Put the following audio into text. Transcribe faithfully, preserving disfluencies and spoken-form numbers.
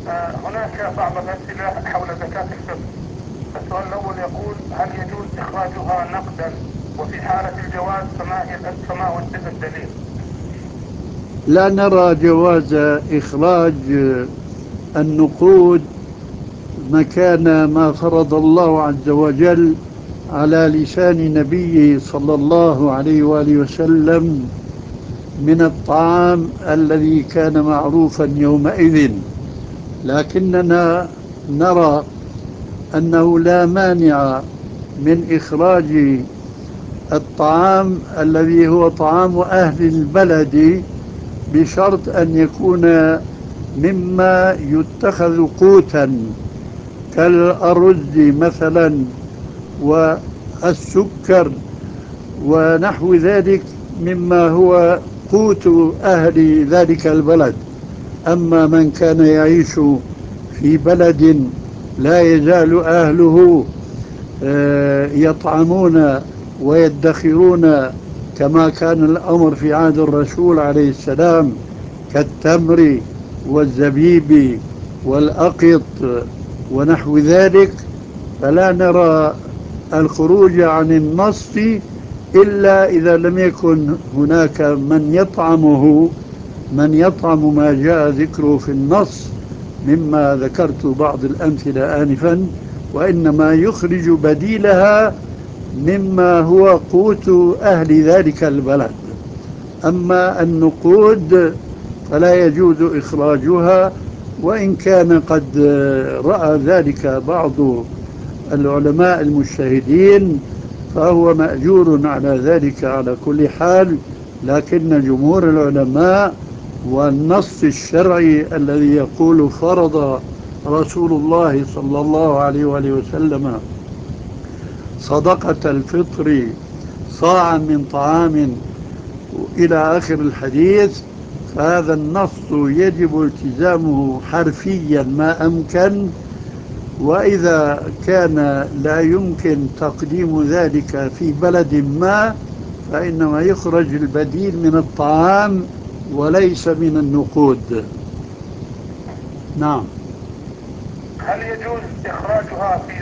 آه، هناك بعض الأسئلة حول زكاة الفطر. السؤال الأول يقول: هل يجوز إخراجها نقدا؟ وفي حالة الجواز فما هي فما هو الدليل؟ لا نرى جواز إخراج النقود مكان ما فرض الله عز وجل على لسان نبيه صلى الله عليه وآله وسلم من الطعام الذي كان معروفا يومئذ، لكننا نرى أنه لا مانع من إخراج الطعام الذي هو طعام أهل البلد، بشرط أن يكون مما يتخذ قوتا كالأرز مثلا والسكر ونحو ذلك، مما هو قوت أهل ذلك البلد. أما من كان يعيش في بلد لا يزال أهله يطعمون ويدخرون كما كان الأمر في عهد الرسول عليه السلام، كالتمر والزبيب والأقط ونحو ذلك، فلا نرى الخروج عن النص إلا إذا لم يكن هناك من يطعمه من يطعم ما جاء ذكره في النص مما ذكرت بعض الأمثلة آنفا، وإنما يخرج بديلها مما هو قوت أهل ذلك البلد. أما النقود فلا يجوز إخراجها، وإن كان قد رأى ذلك بعض العلماء المجتهدين فهو مأجور على ذلك على كل حال، لكن جمهور العلماء والنص الشرعي الذي يقول فرض رسول الله صلى الله عليه وآله وسلم صدقة الفطر صاعا من طعام إلى آخر الحديث، فهذا النص يجب التزامه حرفيا ما أمكن. وإذا كان لا يمكن تقديم ذلك في بلد ما، فإنما يخرج البديل من الطعام وليس من النقود. نعم. هل يجوز إخراجها في